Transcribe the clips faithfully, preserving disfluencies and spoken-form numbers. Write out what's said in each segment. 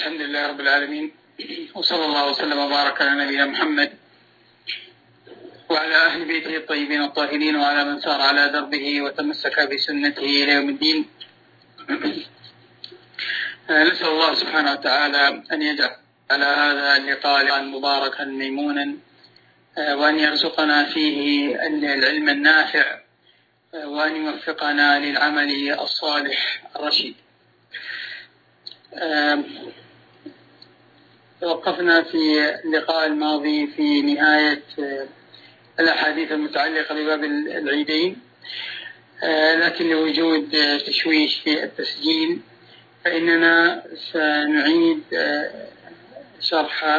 الحمد لله رب العالمين، وصلى الله وسلم وبارك على نبينا محمد وعلى أهل بيته الطيبين الطاهرين وعلى من سار على دربه وتمسك بسنته إلى يوم الدين. نسأل الله سبحانه وتعالى أن يجعل على هذا اللقاء مباركا ميمونا، وأن يرزقنا فيه العلم النافع، وأن يوفقنا للعمل الصالح الرشيد. توقفنا في اللقاء الماضي في نهاية الأحاديث المتعلقة بباب العيدين، لكن لوجود تشويش في التسجيل فإننا سنعيد شرح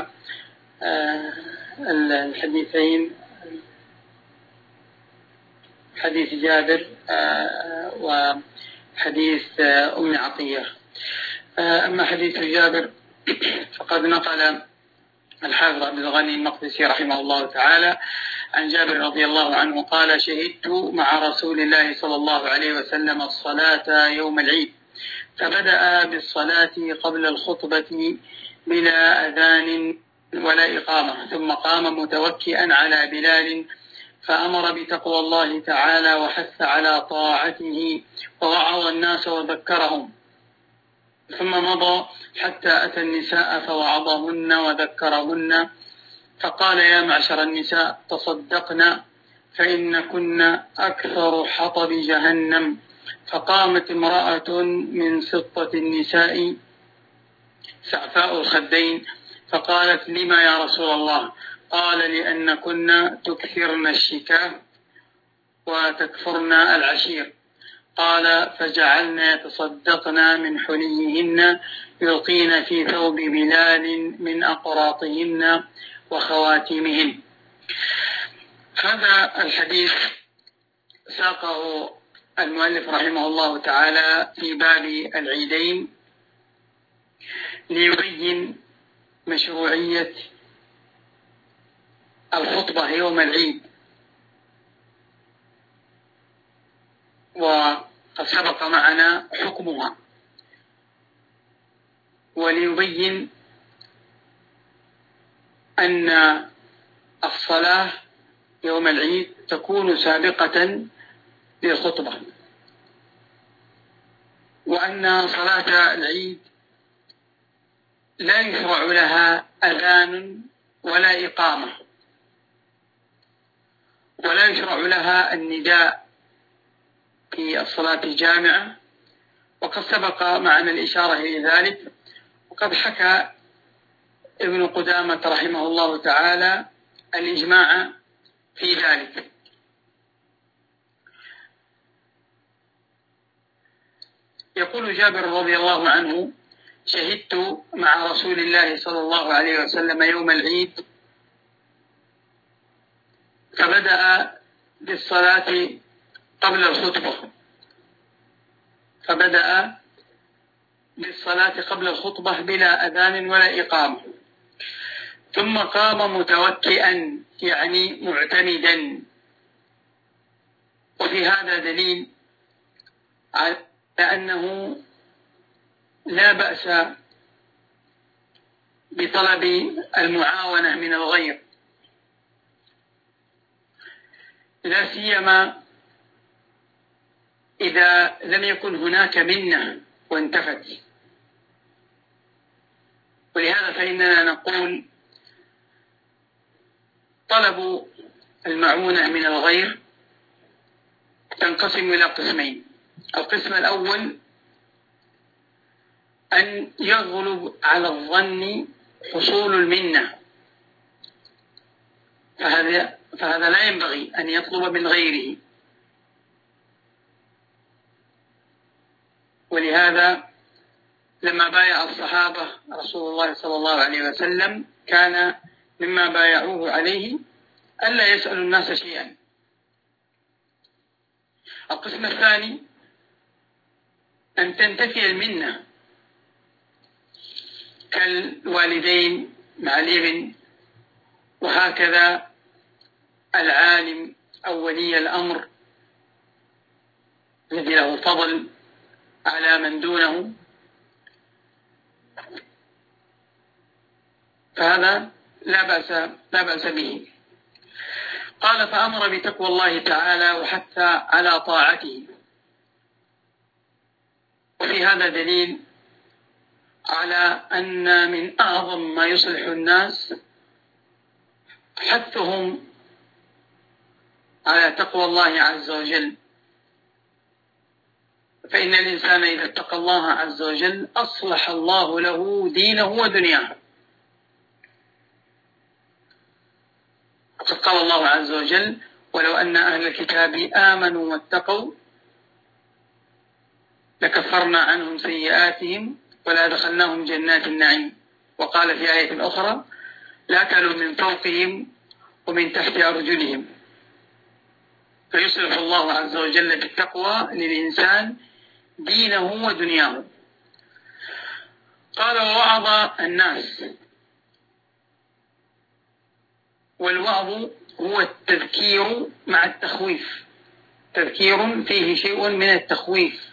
الحديثين، حديث جابر وحديث أم عطية. أما حديث جابر فقد نقل الحافظ عبد الغني المقدسي رحمه الله تعالى عن جابر رضي الله عنه قال: شهدت مع رسول الله صلى الله عليه وسلم الصلاة يوم العيد، فبدأ بالصلاة قبل الخطبة بلا أذان ولا إقامة، ثم قام متوكئا على بلال فأمر بتقوى الله تعالى وحث على طاعته ووعظ الناس وذكرهم، ثم مضى حتى أتى النساء فوعظهن وذكرهن، فقال: يا معشر النساء تصدقن فإن كن أكثر حطب جهنم. فقامت امرأة من سطة النساء سعفاء الخدين فقالت: لما يا رسول الله؟ قال: لأن كنا تكثرن الشكاه وتكفرن العشير. قال: فجعلنا يتصدقن من حليهن يلقين في ثوب بلال من أقراطهن وخواتيمهن. هذا الحديث ساقه المؤلف رحمه الله تعالى في باب العيدين ليبين مشروعية الخطبة يوم العيد، وقد سبق معنا حكمها، وليبين أن الصلاة يوم العيد تكون سابقة للخطبة، وأن صلاة العيد لا يشرع لها أذان ولا إقامة، ولا يشرع لها النداء في الصلاة الجامعة، وقد سبق معنا الإشارة إلى ذلك. وقد حكى ابن قدامة رحمه الله تعالى الإجماع في ذلك. يقول جابر رضي الله عنه: شهدت مع رسول الله صلى الله عليه وسلم يوم العيد، فبدأ بالصلاة قبل الخطبة فبدأ بالصلاة قبل الخطبة بلا أذان ولا إقامة، ثم قام متوكئا يعني معتمدا. وفي هذا دليل على أنه لا بأس بطلب المعاونة من الغير، لا سيما إذا لم يكن هناك منة وانتفت. ولهذا فإننا نقول طلب المعونة من الغير تنقسم إلى قسمين. القسم الأول أن يغلب على الظن حصول المنة، فهذا, فهذا لا ينبغي أن يطلب من غيره. ولهذا لما بايع الصحابة رسول الله صلى الله عليه وسلم كان مما بايعوه عليه ألا يسألوا الناس شيئا. القسم الثاني أن تنتفي المنة، كالوالدين مع الابن، وهكذا العالم أو ولي الأمر الذي له فضل على من دونه. فهذا لا بأس لا بأس به. قال: فأمر بتقوى الله تعالى وحث على طاعته. وفي هذا دليل على أن من أعظم ما يصلح الناس حثهم على تقوى الله عز وجل، فإن الإنسان إذا اتقى الله عز وجل أصلح الله له دينه ودنياه. وقد قال الله عز وجل: ولو أن أهل الكتاب آمنوا واتقوا لكفرنا عنهم سيئاتهم ولأدخلناهم جنات النعيم. وقال في آية أخرى: لا كانوا من فوقهم ومن تحت أرجلهم. فيصلح الله عز وجل بالتقوى للإنسان دينه ودنياه. قال: ووعظ الناس. والوعظ هو التذكير مع التخويف، تذكير فيه شيء من التخويف.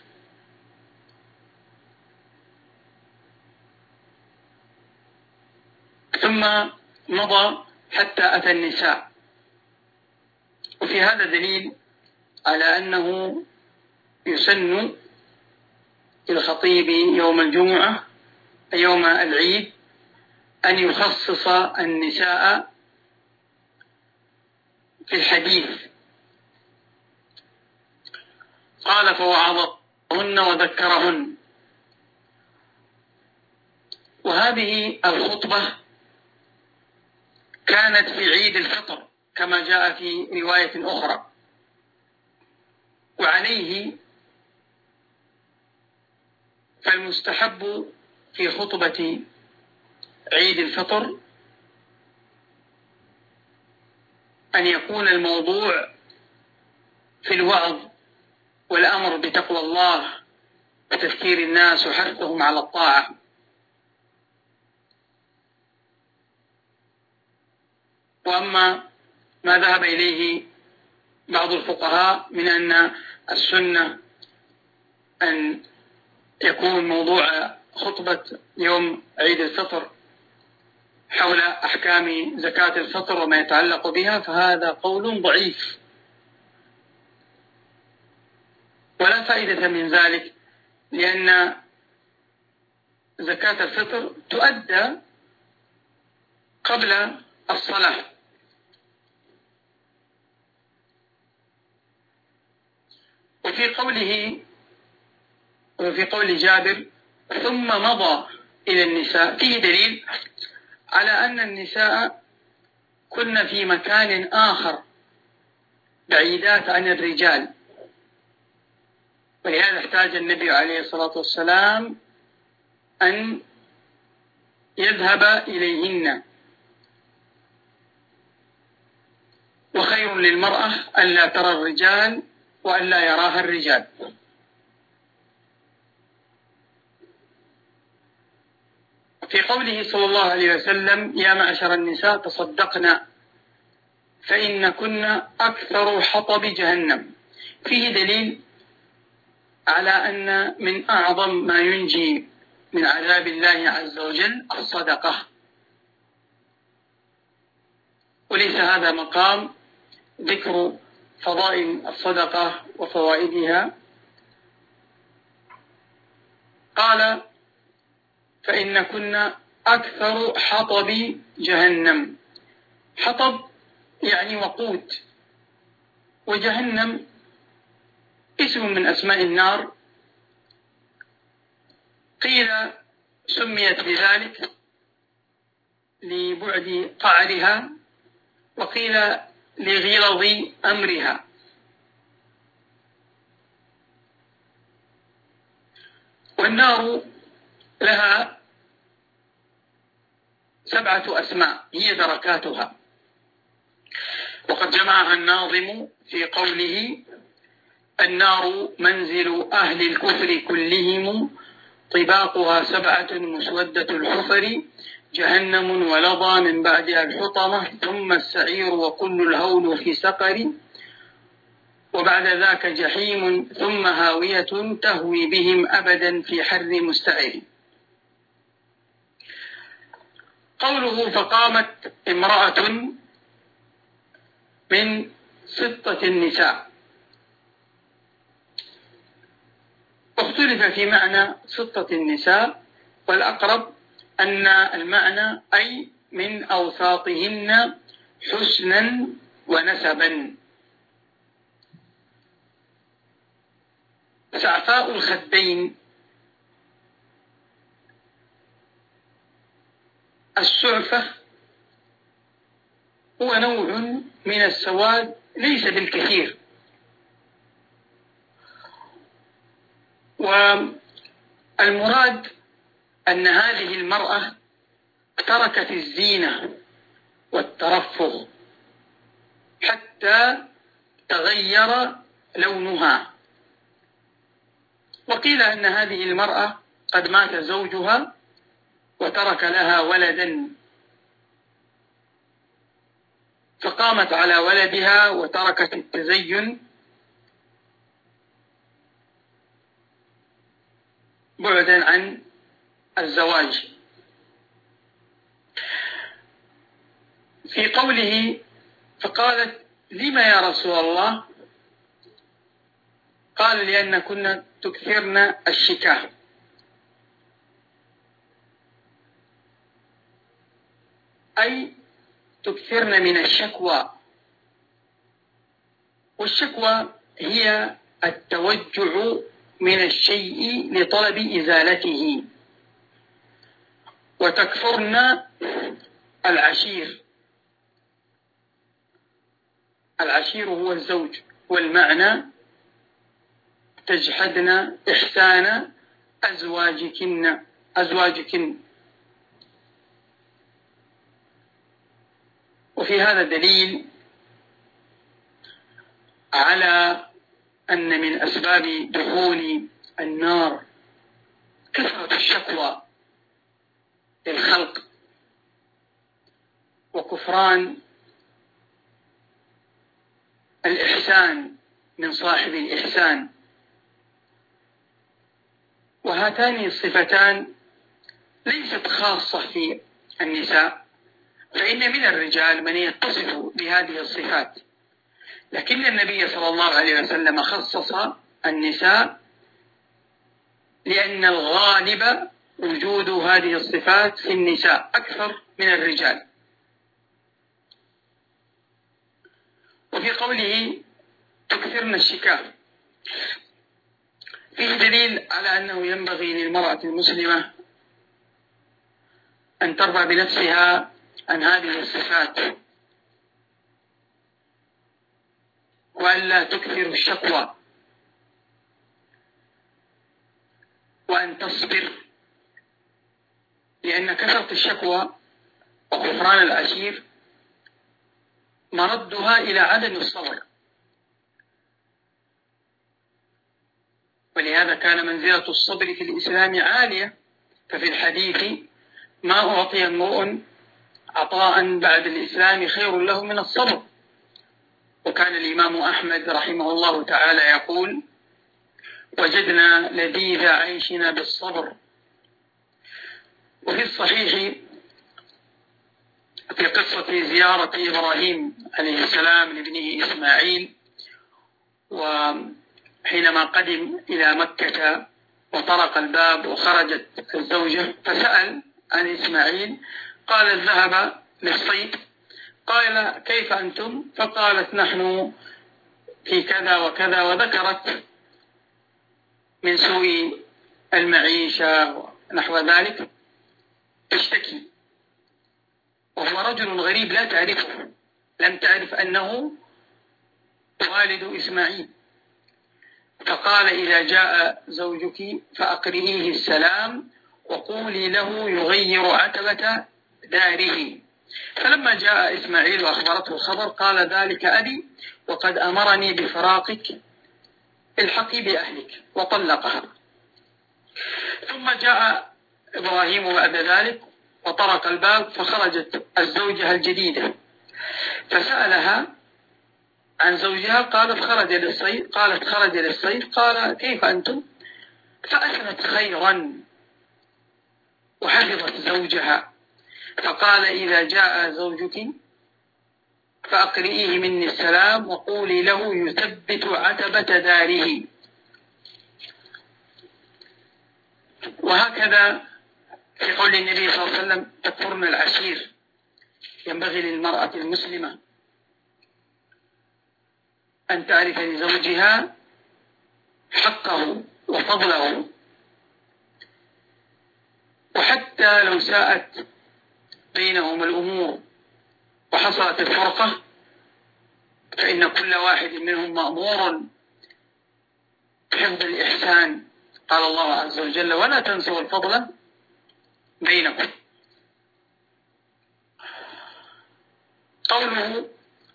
ثم مضى حتى أتى النساء. وفي هذا دليل على أنه يسن للخطيب يوم الجمعة يوم العيد أن يخصص النساء في الحديث. قال: فوعظهن وذكرهن. وهذه الخطبة كانت في عيد الفطر كما جاء في رواية أخرى. وعليه فالمستحب في خطبة عيد الفطر أن يكون الموضوع في الوعظ والأمر بتقوى الله وتذكير الناس وحثهم على الطاعة. وأما ما ذهب إليه بعض الفقهاء من أن السنة أن يكون موضوع خطبة يوم عيد الفطر حول أحكام زكاة الفطر وما يتعلق بها، فهذا قول ضعيف ولا فائدة من ذلك، لأن زكاة الفطر تؤدى قبل الصلاة. وفي قوله وفي قول جابر: ثم مضى إلى النساء، فيه دليل على أن النساء كن في مكان آخر بعيدات عن الرجال، ولهذا احتاج النبي عليه الصلاة والسلام أن يذهب إليهن. وخير للمرأة ألا ترى الرجال وألا يراها الرجال. في قوله صلى الله عليه وسلم: يا معشر النساء تصدقنا فإن كنا أكثر حطب جهنم، فيه دليل على أن من أعظم ما ينجي من عذاب الله عز وجل الصدقة. وليس هذا مقام ذكر فضائل الصدقة وفوائدها. قال: فإن كنا أكثر حطب جهنم. حطب يعني وقود، وجهنم اسم من أسماء النار. قيل سميت بذلك لبعد قعرها، وقيل لغلظ أمرها. والنار لها سبعة أسماء هي دركاتها، وقد جمعها الناظم في قوله: النار منزل أهل الكفر كلهم طباقها سبعة مسودة الحفر جهنم ولظى من بعدها الحطمة ثم السعير وكل الهول في سقر وبعد ذاك جحيم ثم هاوية تهوي بهم أبدا في حر مستعر. قوله فقامت امرأة من ستة النساء، اختلف في معنى ستة النساء، والأقرب أن المعنى أي من أوساطهن حسنا ونسبا. سعفاء الخدين، السعفة هو نوع من السواد ليس بالكثير، والمراد أن هذه المرأة تركت الزينة والترفه حتى تغير لونها. وقيل أن هذه المرأة قد مات زوجها وترك لها ولدا، فقامت على ولدها وتركت التزين بعدا عن الزواج. في قوله فقالت لما يا رسول الله؟ قال لأن كنا تكثرن الشكاة، أي تكثرن من الشكوى، والشكوى هي التوجع من الشيء لطلب إزالته. وتكفرن العشير، العشير هو الزوج، والمعنى تجحدن إحسان أزواجكن أزواجكن. وفي هذا دليل على أن من أسباب دخول النار كثرة الشكوى للخلق وكفران الإحسان من صاحب الإحسان. وهاتان الصفتان ليست خاصة في النساء، فإن من الرجال من يتصف بهذه الصفات، لكن النبي صلى الله عليه وسلم خصص النساء لأن الغالب وجود هذه الصفات في النساء أكثر من الرجال. وفي قوله تكثرن الشكاة فيه دليل على أنه ينبغي للمرأة المسلمة أن ترضى بنفسها عن هذه الصفات، وأن لا تكثر الشكوى، وأن تصبر، لأن كثرة الشكوى وكفران العشير مردها إلى عدم الصبر. ولهذا كان منزلة الصبر في الإسلام عالية، ففي الحديث ما أعطي امرؤ عطاء بعد الإسلام خير له من الصبر. وكان الإمام أحمد رحمه الله تعالى يقول وجدنا لذيذ عيشنا بالصبر. وفي الصحيح في قصة زيارة إبراهيم عليه السلام لابنه إسماعيل، وحينما قدم إلى مكة وطرق الباب وخرجت الزوجة فسأل عن إسماعيل، قال ذهب للصيد. قال كيف أنتم؟ فقالت نحن في كذا وكذا، وذكرت من سوء المعيشة ونحو ذلك تشتكي، وهو رجل غريب لا تعرفه، لم تعرف أنه والد إسماعيل. فقال إذا جاء زوجك فأقرئيه السلام وقولي له يغير عتبة داره. فلما جاء إسماعيل وأخبرته الخبر قال ذلك أبي وقد أمرني بفراقك، الحقي بأهلك، وطلقها. ثم جاء إبراهيم بعد ذلك وطرق الباب، فخرجت الزوجة الجديدة فسألها عن زوجها، قالت خرج للصيد. قالت خرج للصيد. قال كيف أنتم؟ فأثنت خيرا وحفظت زوجها فقال: إذا جاء زوجك فأقرئيه مني السلام وقولي له يثبت عتبة داره. وهكذا في قول النبي صلى الله عليه وسلم: تكفرن العشير. ينبغي للمرأة المسلمة أن تعرف لزوجها حقه وفضله، وحتى لو ساءت بينهم الأمور وحصلت الفرقة فإن كل واحد منهم مأمور بحفظ الإحسان. قال الله عز وجل: ولا تنسوا الفضل بينكم. قوله: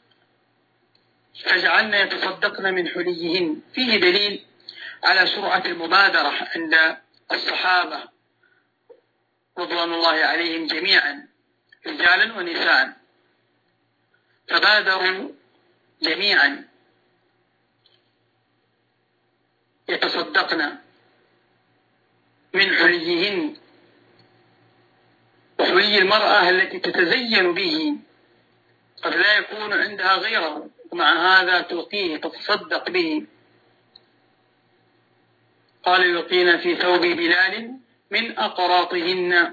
فجعلنا يتصدقن من حليهن، فيه دليل على سرعة المبادرة عند الصحابة رضوان الله عليهم جميعا رجالا ونساء، فبادروا جميعا يتصدقن من حليهن، وحلي المرأة التي تتزين به قد لا يكون عندها غيره، ومع هذا تلقيه تتصدق به. قال: يلقين في ثوب بلال من أقراطهن،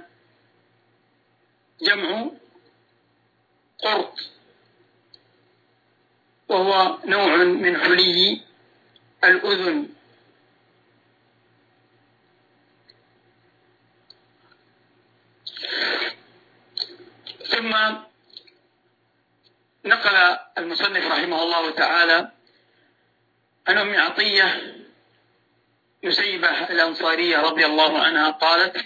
جمع قرط، وهو نوع من حلي الأذن. ثم نقل المصنف رحمه الله تعالى عن أم عطية نسيبة الأنصارية رضي الله عنها قالت: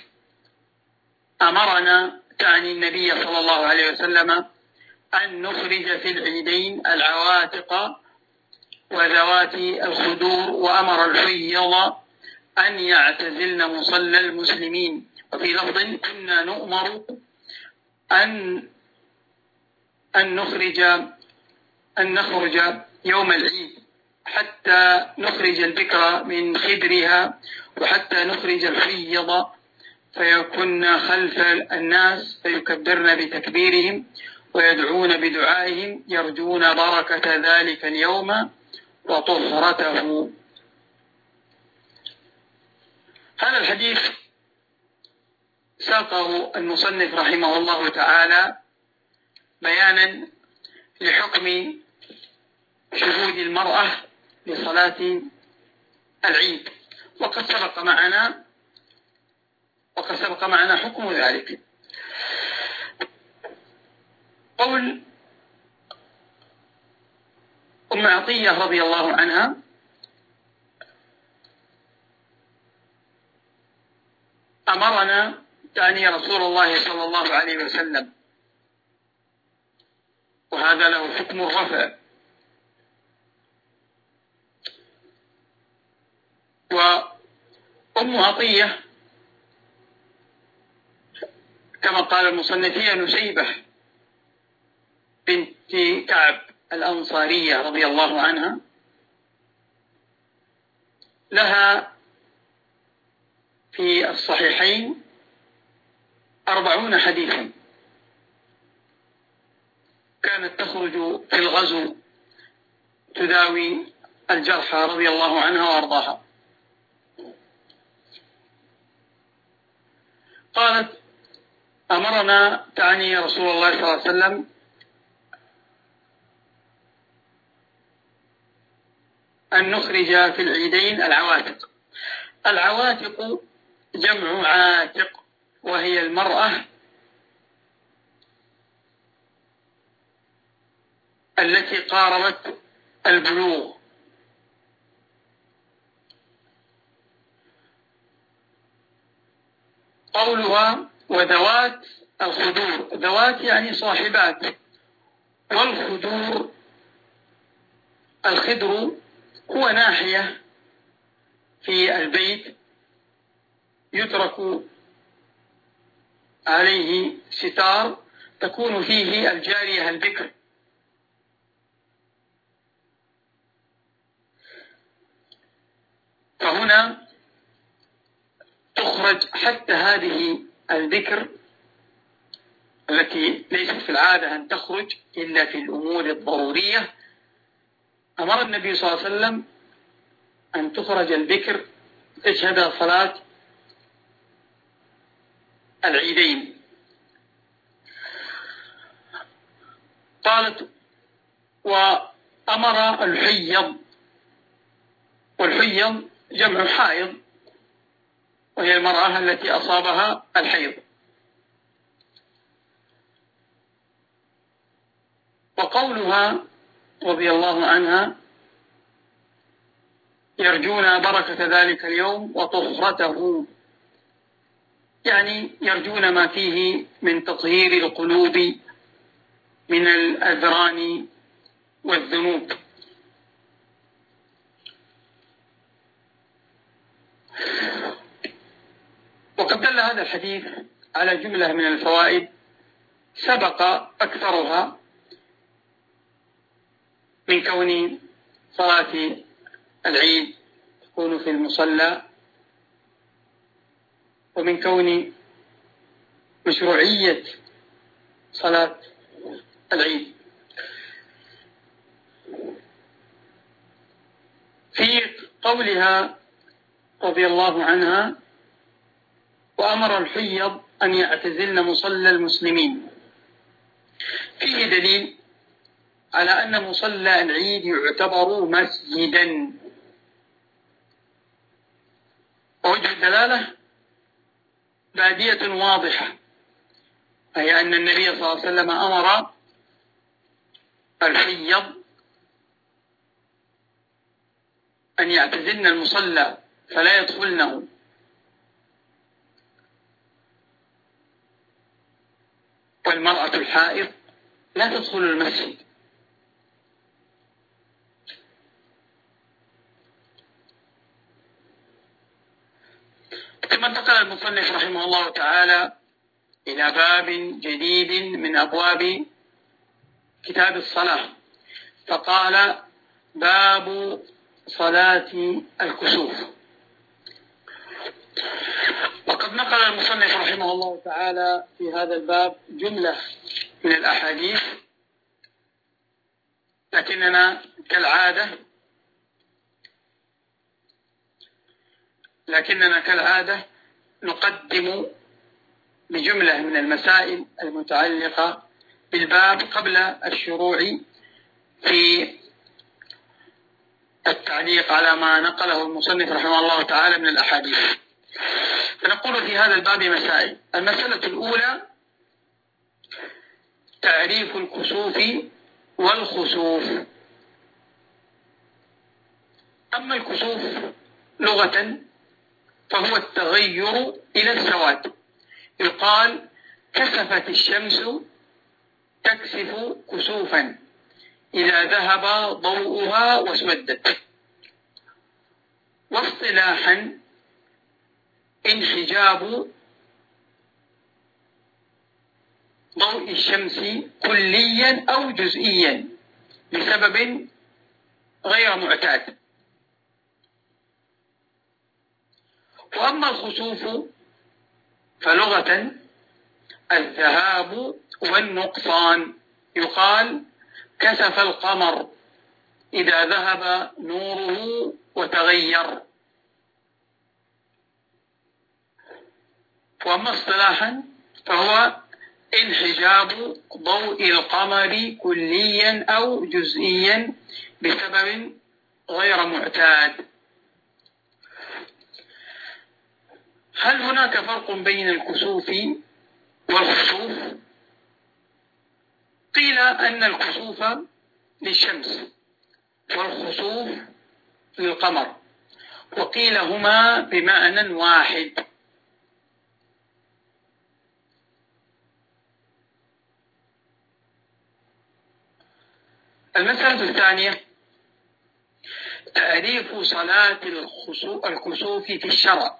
أمرنا، تعني النبي صلى الله عليه وسلم، أن نخرج في العيدين العواتق وذوات الخدور، وأمر الحيض أن يعتزلن مصلى المسلمين. وفي لفظ: كنا نؤمر أن أن نخرج أن نخرج يوم العيد حتى نخرج البكر من خدرها، وحتى نخرج الحيض فيكن خلف الناس فيكبرن بتكبيرهم ويدعون بدعائهم يرجون بركة ذلك اليوم وطهرته. هذا الحديث ساقه المصنف رحمه الله تعالى بيانا لحكم شهود المرأة لصلاة العيد، وقد سبق معنا وقد سبق معنا حكم ذلك. قول أم عطية رضي الله عنها: أمرنا، تعني رسول الله صلى الله عليه وسلم، وهذا له حكم الرفع. وأم عطية كما قال المصنف هي نسيبة بنت كعب الأنصارية رضي الله عنها، لها في الصحيحين أربعون حديثا، كانت تخرج في الغزو تداوي الجرحى رضي الله عنها وأرضاها. قالت: أمرنا، تعني رسول الله صلى الله عليه وسلم، أن نخرج في العيدين العواتق. العواتق جمع عاتق، وهي المرأة التي قاربت البلوغ. قولها: وذوات الخدور، ذوات يعني صاحبات، والخدور الخدر هو ناحية في البيت يترك عليه ستار تكون فيه الجارية البكر. فهنا تخرج حتى هذه البكر التي ليست في العادة أن تخرج إلا في الأمور الضرورية، أمر النبي صلى الله عليه وسلم أن تخرج البكر تشهد صلاة العيدين. قالت: وأمر الحيض، والحيض جمع حائض، وهي المرأة التي أصابها الحيض. وقولها رضي الله عنها: يرجون بركة ذلك اليوم وطهرته، يعني يرجون ما فيه من تطهير القلوب من الأذران والذنوب. وقد دل هذا الحديث على جملة من الفوائد سبق أكثرها، من كون صلاة العيد تكون في المصلى، ومن كون مشروعية صلاة العيد. في قولها رضي الله عنها: وأمر الحيض أن يعتزلن مصلى المسلمين، فيه دليل على أن مصلى العيد يعتبر مسجدا. ووجه الدلالة بادية واضحة، أي أن النبي صلى الله عليه وسلم أمر الحيض أن يعتزلن المصلى فلا يدخلنه، والمرأة الحائض لا تدخل المسجد. ثم انتقل المصنف رحمه الله تعالى إلى باب جديد من أبواب كتاب الصلاة، فقال: باب صلاة الكسوف. وقد نقل المصنف رحمه الله تعالى في هذا الباب جملة من الأحاديث، لكننا كالعادة لكننا كالعادة نقدم بجملة من المسائل المتعلقة بالباب قبل الشروع في التعليق على ما نقله المصنف رحمه الله تعالى من الأحاديث. فنقول في هذا الباب مسائل. المسألة الأولى: تعريف الكسوف والخسوف. أما الكسوف لغة فهو التغير إلى السواد، يقال: كسفت الشمس تكسف كسوفا إذا ذهب ضوءها واسودت. واصطلاحا: انحجاب ضوء الشمس كليا أو جزئيا بسبب غير معتاد. وأما الخسوف فلغة الذهاب والنقصان، يقال: كسف القمر إذا ذهب نوره وتغير. وأما اصطلاحا فهو انحجاب ضوء القمر كليا أو جزئيا بسبب غير معتاد. هل هناك فرق بين الكسوف والخسوف؟ قيل أن الكسوف للشمس والخسوف للقمر، وقيل هما بمعنى واحد. المسألة الثانية: تعريف صلاة الكسوف في الشرع.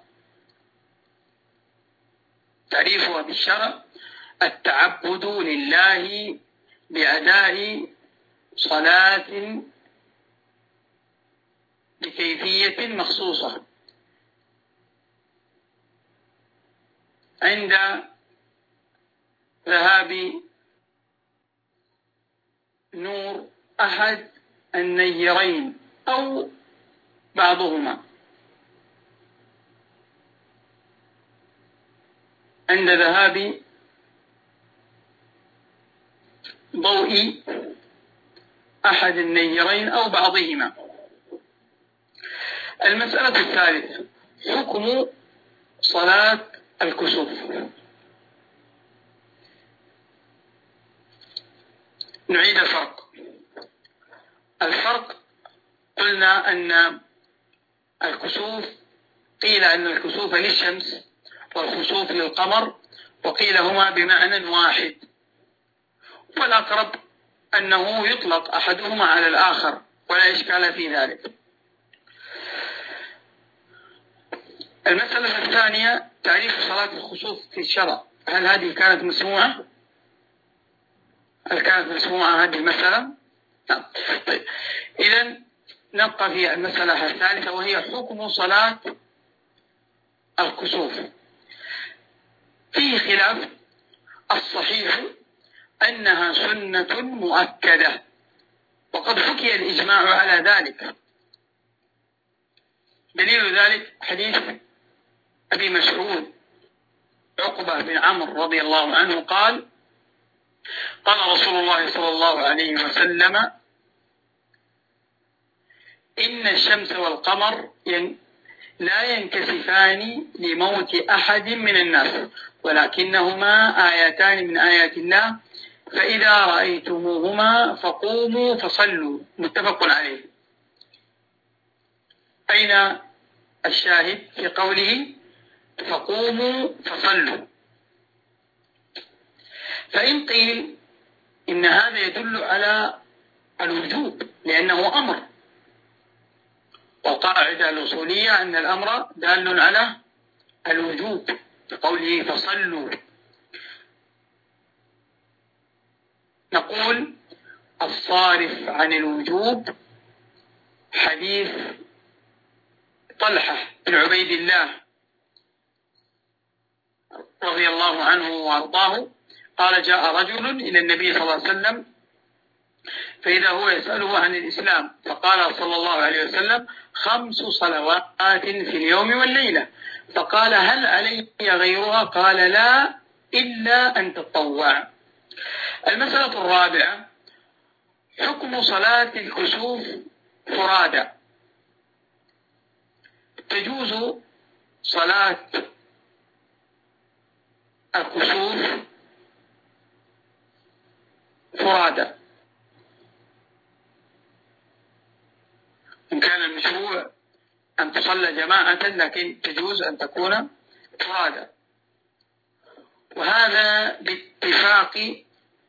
تعريفها بالشرع: التعبد لله بأداء صلاة بكيفية مخصوصة عند ذهاب نور أحد النيرين أو بعضهما عند ذهاب ضوء أحد النيرين أو بعضهما. المسألة الثالثة حكم صلاة الكسوف. نعيد الفرق. الفرق قلنا أن الكسوف قيل أن الكسوف للشمس والخسوف للقمر، وقيل هما بمعنى واحد، والأقرب أنه يطلق أحدهما على الآخر ولا إشكال في ذلك. المسألة الثانية تعريف صلاة الخسوف في الشرع، هل هذه كانت مسموعة؟ هل كانت مسموعة هذه المسألة؟ نعم. طيب. إذن نبقى في المسألة الثالثة وهي حكم صلاة الكسوف. فيه خلاف، الصحيح أنها سنة مؤكدة، وقد حكي الإجماع على ذلك. دليل ذلك حديث أبي مسعود عقبة بن عمرو رضي الله عنه قال: قال رسول الله صلى الله عليه وسلم: إن الشمس والقمر لا ينكسفان لموت أحد من الناس، ولكنهما آيتان من آيات الله، فإذا رأيتموهما فقوموا فصلوا. متفق عليه. أين الشاهد في قوله فقوموا فصلوا؟ فإن قيل إن هذا يدل على الوجوب لأنه أمر، والقاعدة الأصولية أن الأمر دال على الوجوب بقوله فصلوا. نقول الصارف عن الوجوب حديث طلحة بن عبيد الله رضي الله عنه وارضاه قال: جاء رجل إلى النبي صلى الله عليه وسلم فإذا هو يسأله عن الإسلام، فقال صلى الله عليه وسلم: خمس صلوات في اليوم والليلة. فقال: هل علي غيرها؟ قال: لا، إلا أن تطوع. المسألة الرابعة حكم صلاة الكسوف فرادى. تجوز صلاة الكسوف فرادى إن كان المشروع أن تصلى جماعة، لكن تجوز أن تكون فرادى، وهذا باتفاق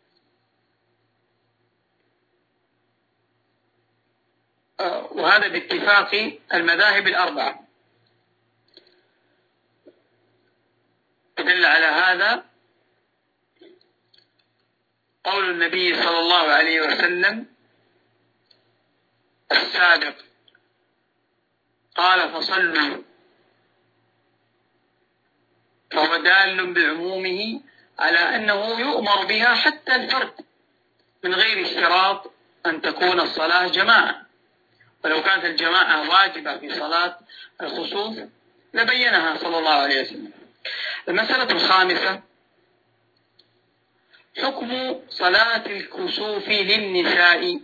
وهذا باتفاق المذاهب الأربعة. دل على هذا قول النبي صلى الله عليه وسلم السابق قال: فصلوا، فهو دال بعمومه على أنه يؤمر بها حتى الفرد من غير اشتراط أن تكون الصلاة جماعة، ولو كانت الجماعة واجبة في صلاة الخسوف لبينها صلى الله عليه وسلم. المسألة الخامسة حكم صلاة الكسوف للنساء.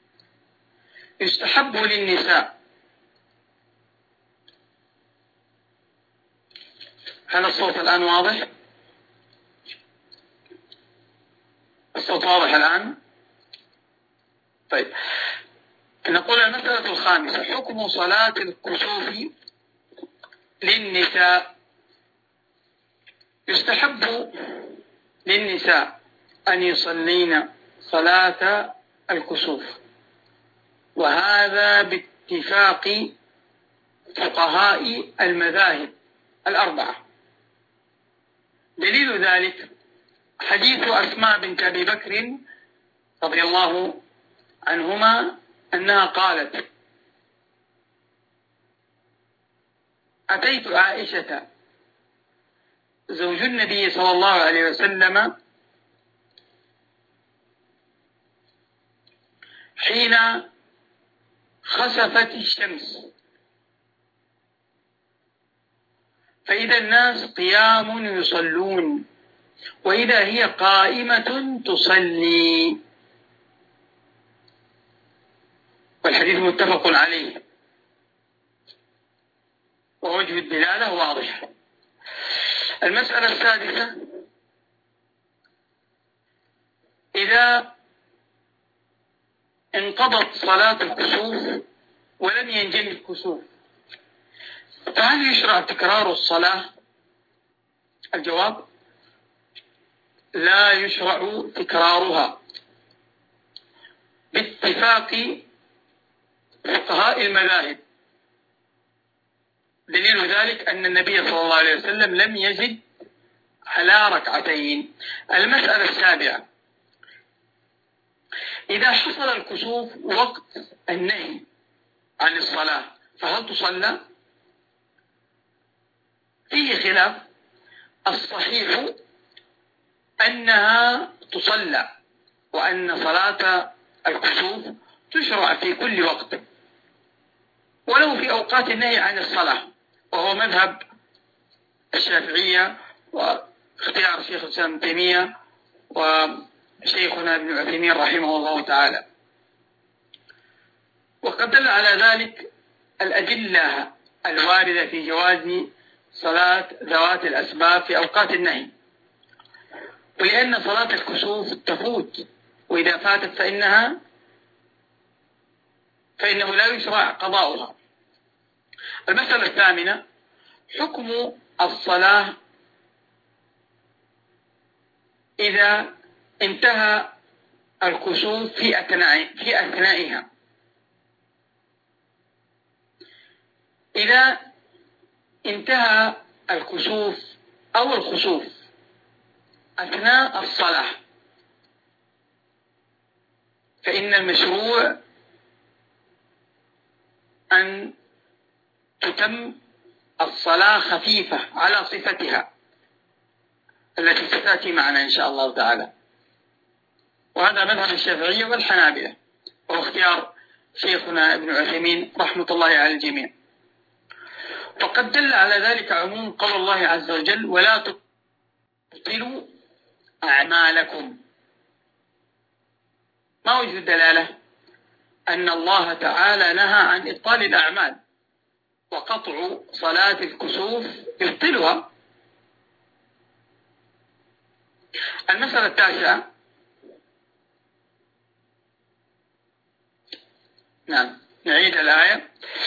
يستحب للنساء، هل الصوت الآن واضح؟ الصوت واضح الآن؟ طيب، نقول المسألة الخامسة حكم صلاة الكسوف للنساء. يستحب للنساء أن يصلين صلاة الكسوف، وهذا باتفاق فقهاء المذاهب الأربعة. دليل ذلك حديث أسماء بنت أبي بكر رضي الله عنهما أنها قالت: أتيت عائشة زوج النبي صلى الله عليه وسلم حين خسفت الشمس، فإذا الناس قيام يصلون وإذا هي قائمة تصلي، والحديث متفق عليه ووجه الدلالة واضح. المسألة السادسة: إذا انقضت صلاة الكسوف ولم ينجلي الكسوف فهل يشرع تكرار الصلاة؟ الجواب: لا يشرع تكرارها باتفاق فقهاء المذاهب. دليل ذلك أن النبي صلى الله عليه وسلم لم يزد على ركعتين. المسألة السابعة: إذا حصل الكسوف وقت النهي عن الصلاة فهل تصلى؟ فيه خلاف. الصحيح أنها تصلى، وأن صلاة الكسوف تشرع في كل وقت ولو في أوقات النهي عن الصلاة، وهو مذهب الشافعية واختيار شيخ الإسلام ابن تيمية وشيخنا ابن عثيمين رحمه الله تعالى. وقد دل على ذلك الأدلة الواردة في جواز صلاة ذوات الأسباب في أوقات النهي، ولأن صلاة الكسوف تفوت، وإذا فاتت فإنها فإنه لا يشرع قضاؤها. المسألة الثامنة: حكم الصلاة إذا انتهى الكسوف في أثناء في أثنائها. إذا انتهى الكسوف أو الخسوف أثناء الصلاة فإن المشروع أن تتم الصلاة خفيفة على صفتها التي ستأتي معنا إن شاء الله تعالى، وهذا مذهب الشافعية والحنابلة وهو اختيار شيخنا ابن عثيمين رحمة الله على الجميع. وقد دل على ذلك عموم قول الله عز وجل: ولا تبطلوا أعمالكم. ما وجه الدلالة؟ أن الله تعالى نهى عن إبطال الأعمال، وقطع صلاة الكسوف يبطلها. المسألة التاسعة: نعم نعيد الآية،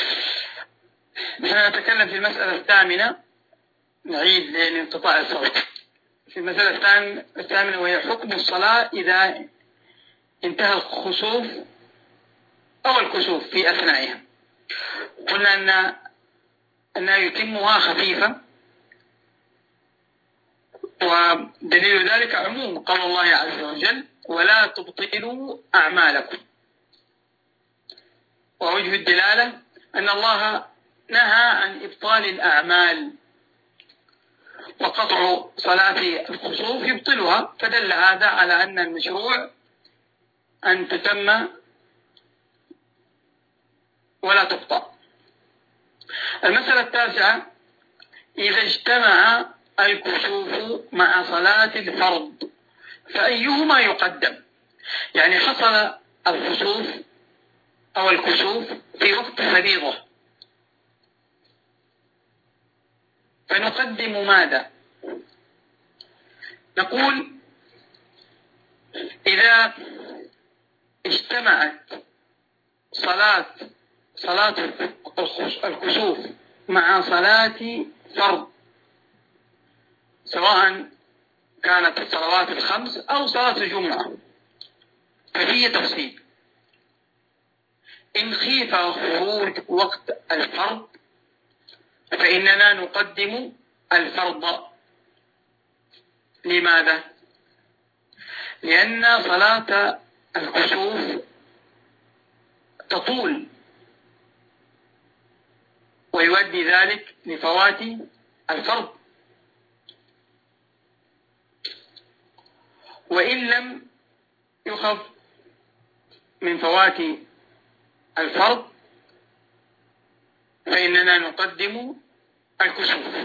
نحن نتكلم في المسألة الثامنة، نعيد لانقطاع الصوت. في المسألة الثامنة وهي حكم الصلاة إذا انتهى الخسوف أو الكسوف في أثنائها. قلنا أن أنها يتمها خفيفة، ودليل ذلك عموم قول الله عز وجل: ولا تبطلوا أعمالكم. ووجه الدلالة أن الله نهى عن إبطال الأعمال، وقطع صلاة الخسوف يبطلها، فدل هذا على أن المشروع أن تتم ولا تقطع. المسألة التاسعة: إذا اجتمع الكسوف مع صلاة الفرض فأيهما يقدم؟ يعني حصل الخسوف أو الكسوف في وقت فريضة، فنقدم ماذا؟ نقول: إذا اجتمعت صلاة صلاة الكسوف مع صلاة فرض، سواء كانت الصلوات الخمس أو صلاة الجمعة، ففيه تفصيل. إن خيف خروج وقت الفرض فإننا نقدم الفرض. لماذا؟ لأن صلاة الكسوف تطول، ويؤدي ذلك لفوات الفرض. وإن لم يخف من فوات الفرض فإننا نقدم الكسوف،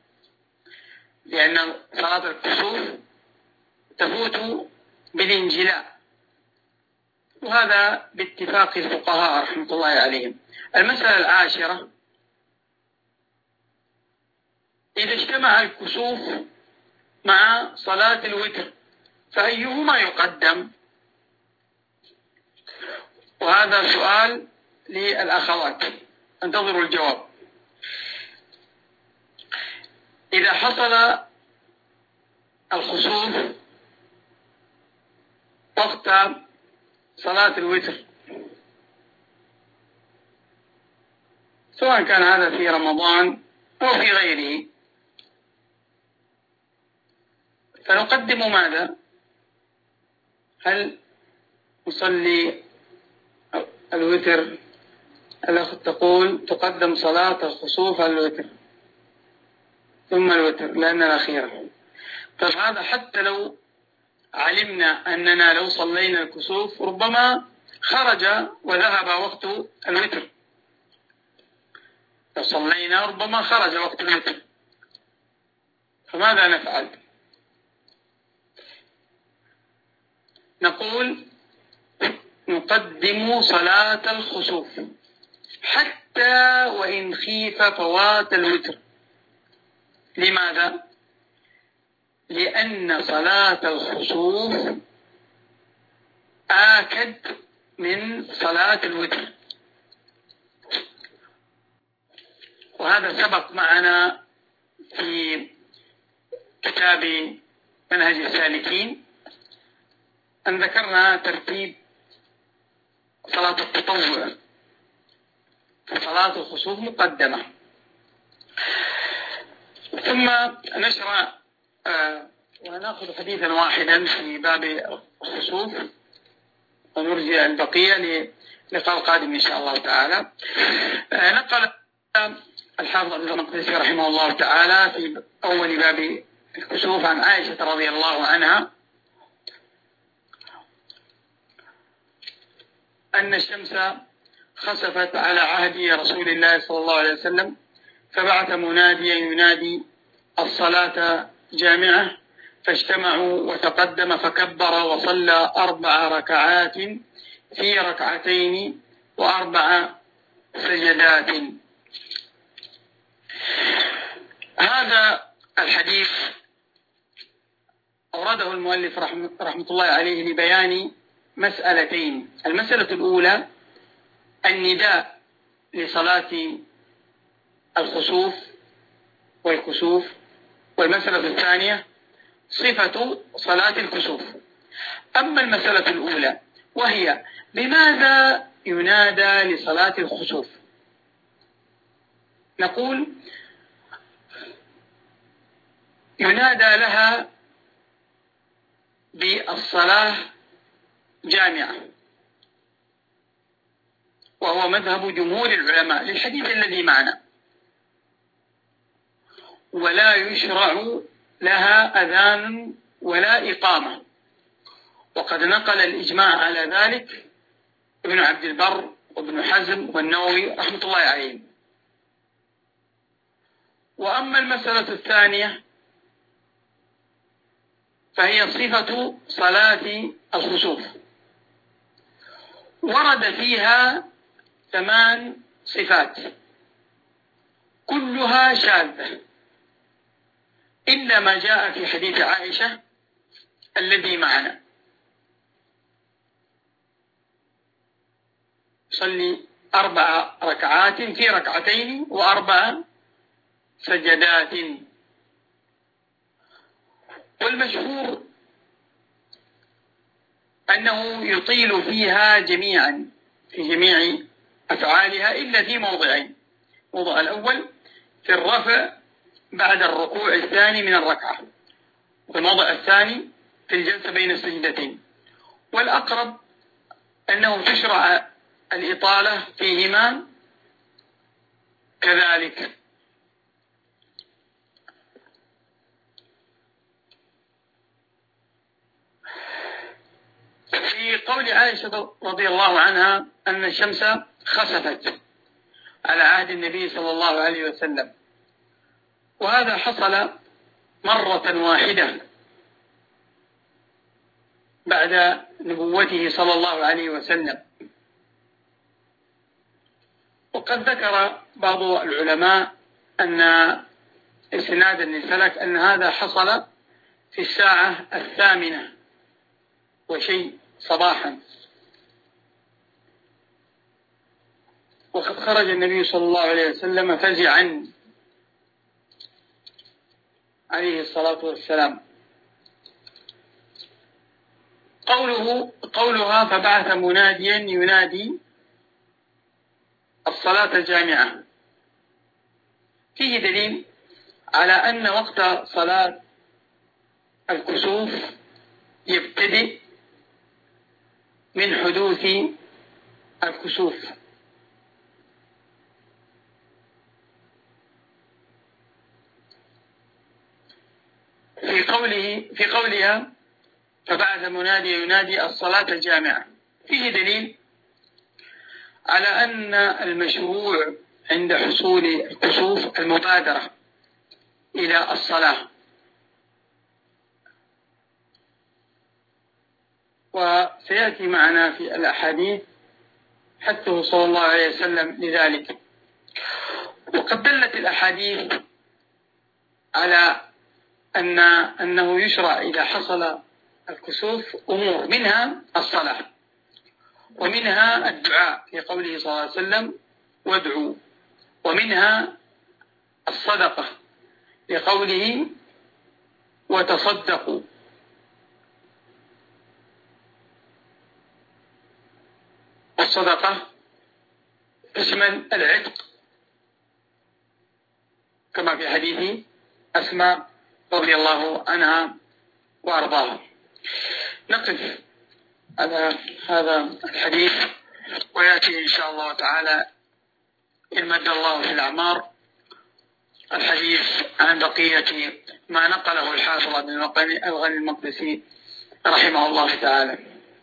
لأن صلاة الكسوف تفوت بالانجلاء، وهذا باتفاق الفقهاء رحمة الله عليهم. المسألة العاشرة: إذا اجتمع الكسوف مع صلاة الوتر فأيهما يقدم؟ وهذا سؤال للأخوات، انتظروا الجواب. إذا حصل الخسوف وقت صلاة الوتر، سواء كان هذا في رمضان أو في غيره، فنقدم ماذا؟ هل نصلي الوتر؟ الأخت تقول تقدم صلاة الخسوف على الوتر ثم الوتر لأن الأخيرة. طب هذا حتى لو علمنا أننا لو صلينا الكسوف ربما خرج وذهب وقت الوتر، لو صلينا ربما خرج وقت الوتر، فماذا نفعل؟ نقول نقدم صلاة الخسوف حتى وإن خيف فوات الوتر. لماذا؟ لأن صلاة الخسوف آكد من صلاة الوتر، وهذا سبق معنا في كتاب منهج السالكين أن ذكرنا ترتيب صلاة التطوع، صلاة الخسوف مقدمة. ثم نشرع آه ونأخذ حديثا واحدا في باب الخسوف ونرجع البقية للقاء القادم إن شاء الله تعالى. آه نقل الحافظ عبد المقدسي رحمه الله تعالى في أول باب الكسوف عن عائشة رضي الله عنها أن الشمس خسفت على عهد رسول الله صلى الله عليه وسلم، فبعث مناديا ينادي الصلاة جامعة، فاجتمعوا وتقدم فكبر وصلى أربع ركعات في ركعتين وأربع سجدات. هذا الحديث أورده المؤلف رحمة الله عليه لبيان مسألتين: المسألة الأولى النداء لصلاة الخسوف والكسوف، والمسألة الثانية صفة صلاة الكسوف. أما المسألة الأولى وهي بماذا ينادى لصلاة الخسوف، نقول ينادى لها بالصلاة جامعة، وهو مذهب جمهور العلماء للحديث الذي معنا، ولا يشرع لها أذان ولا إقامة، وقد نقل الإجماع على ذلك ابن عبد البر وابن حزم والنووي رحمة الله عليهم. وأما المسألة الثانية فهي صفة صلاة الخسوف، ورد فيها ثمان صفات كلها شاذة إلا ما جاء في حديث عائشة الذي معنا: صلي أربع ركعات في ركعتين وأربع سجدات. والمشهور أنه يطيل فيها جميعا في جميع أفعالها إلا في موضعين: موضع الأول في الرفع بعد الركوع الثاني من الركعة، والموضع الثاني في الجلسة بين السجدتين. والأقرب أنه تشرع الإطالة فيهما كذلك. في قول عائشة عائشة رضي الله عنها أن الشمس خسفت على عهد النبي صلى الله عليه وسلم، وهذا حصل مرة واحدة بعد نبوته صلى الله عليه وسلم. وقد ذكر بعض العلماء أن استنادا للفلك أن هذا حصل في الساعة الثامنة وشيء صباحا، وقد خرج النبي صلى الله عليه وسلم فزعا عليه الصلاة والسلام. قوله قولها فبعث مناديا ينادي الصلاة الجامعة فيه دليل على أن وقت صلاة الكسوف يبتدئ من حدوث الكسوف، في قوله في قولها فبعث منادي ينادي الصلاة الجامعة فيه دليل على أن المشروع عند حصول الكسوف المبادرة إلى الصلاة، وسيأتي معنا في الأحاديث حثه صلى الله عليه وسلم لذلك. وقد دلت الأحاديث على أن أنه يشرع إذا حصل الكسوف أمور، منها الصلاة ومنها الدعاء في قوله صلى الله عليه وسلم وادعوا، ومنها الصدقة لقوله وتصدقوا، والصدقة تشمل العتق كما في حديث أسماء رضي الله عنها وأرضاها. نقف على هذا الحديث، ويأتي إن شاء الله تعالى إن مد الله في الأعمار الحديث عن بقية ما نقله الحافظ ابن الغني المقدسي رحمه الله تعالى.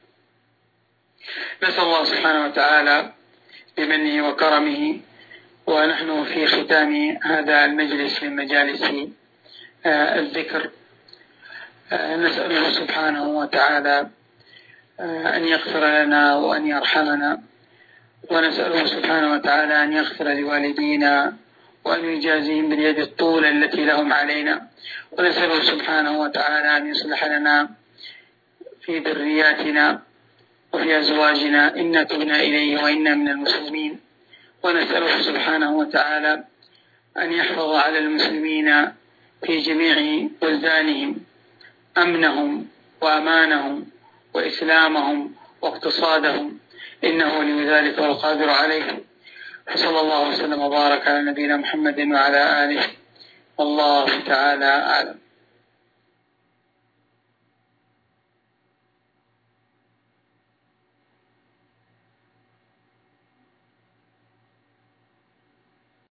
نسأل الله سبحانه وتعالى بمنه وكرمه ونحن في ختام هذا المجلس من مجالس الذكر نسأله سبحانه وتعالى أن يغفر لنا وأن يرحمنا، ونسأله سبحانه وتعالى أن يغفر لوالدينا وأن يجازيهم باليد الطولى التي لهم علينا، ونسأله سبحانه وتعالى أن يصلح لنا في ذرياتنا وفي أزواجنا إنا تبنا إليه وإنا من المسلمين، ونسأله سبحانه وتعالى أن يحفظ على المسلمين في جميع بلدانهم أمنهم وأمانهم وإسلامهم واقتصادهم، إنه ولي ذلك والقادر عليه. وصلى الله وسلم وبارك على نبينا محمد وعلى آله، والله تعالى أعلم.